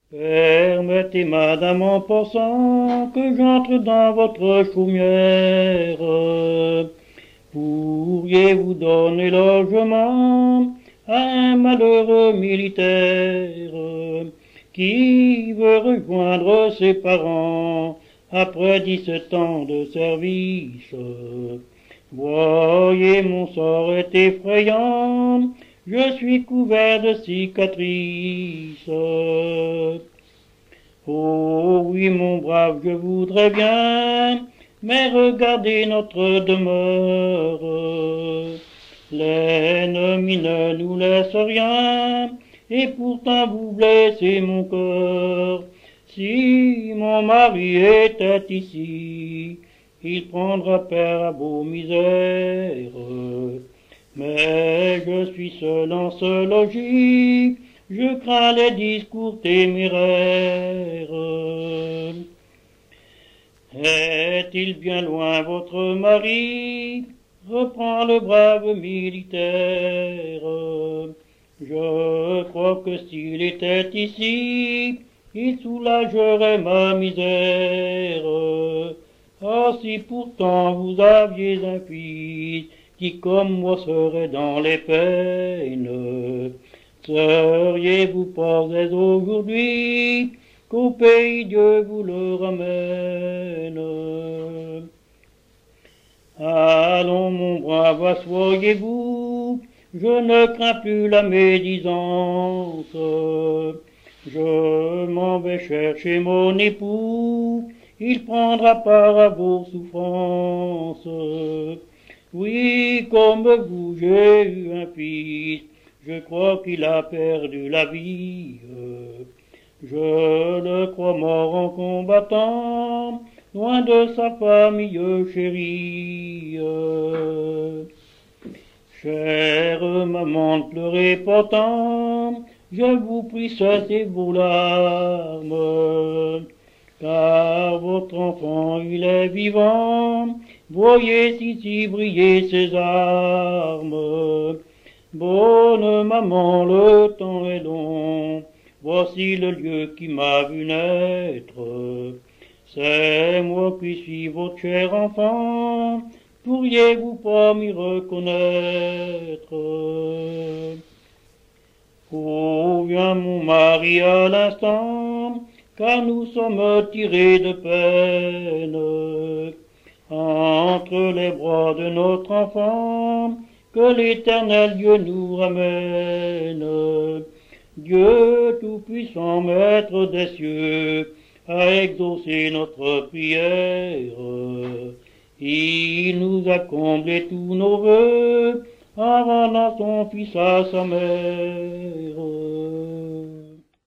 Permettez, madame, en passant, que j'entre dans votre chaumière. Pourriez-vous donner logement à un malheureux militaire qui veut rejoindre ses parents après 17 ans de service? Voyez, mon sort est effrayant, je suis couvert de cicatrices. Oh oui, mon brave, je voudrais bien, mais regardez notre demeure. L'ennemi ne nous laisse rien, et pourtant vous blessez mon cœur. Si mon mari était ici, il prendra peur à vos misères. Mais je suis seul en ce logis, je crains les discours téméraires. Est-il bien loin votre mari? Reprend le brave militaire. Je crois que s'il était ici, il soulagerait ma misère. Ah, si pourtant vous aviez un fils qui comme moi serait dans les peines, seriez-vous pas dès aujourd'hui qu'au pays Dieu vous le ramène? Allons, mon brave, assoyez-vous, je ne crains plus la médisance. Je m'en vais chercher mon époux, il prendra part à vos souffrances. Oui, comme vous, j'ai eu un fils, je crois qu'il a perdu la vie. Je le crois mort en combattant, loin de sa famille chérie. Chère maman, ne pleurez pas tant, je vous prie, cessez vos larmes, car votre enfant, il est vivant, voyez ici briller ses armes. Bonne maman, le temps est long, voici le lieu qui m'a vu naître. C'est moi qui suis votre cher enfant, pourriez-vous pas m'y reconnaître? Oh, viens mon mari à l'instant, car nous sommes tirés de peine. Entre les bras de notre enfant, que l'Éternel Dieu nous ramène. Dieu Tout-Puissant, Maître des cieux, a exaucé notre prière. Il nous a comblé tous nos vœux, en rendant son Fils à sa mère.